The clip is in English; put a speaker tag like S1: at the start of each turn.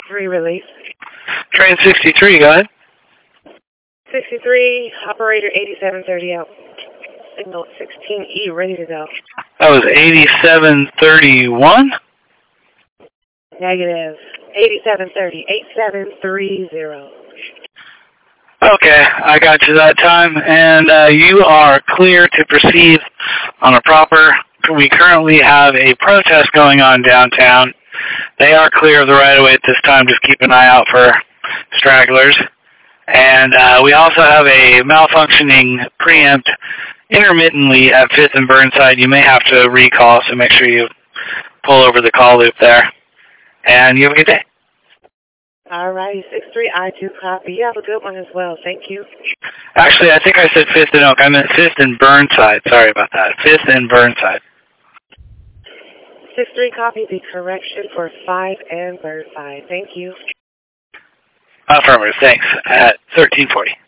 S1: Release.
S2: Train 63, go ahead.
S1: 63, operator 8730 out. Signal 16E, ready to go.
S2: That was 8731?
S1: Negative. 8730, 8730.
S2: Okay, I got you that time, and you are clear to proceed on a proper. We currently have a protest going on downtown. They are clear of the right-of-way at this time. Just keep an eye out for stragglers. And we also have a malfunctioning preempt intermittently at 5th and Burnside. You may have to recall, so make sure you pull over the call loop there. And you have a good day.
S1: All right, 63, I do copy. You have a good one as well. Thank you.
S2: Actually, I think I said 5th and Oak. I meant 5th and Burnside. Sorry about that. 5th and Burnside.
S1: 63, copy the correction for 5 and Burnside. Thank you.
S2: Affirmative, thanks. At 1340.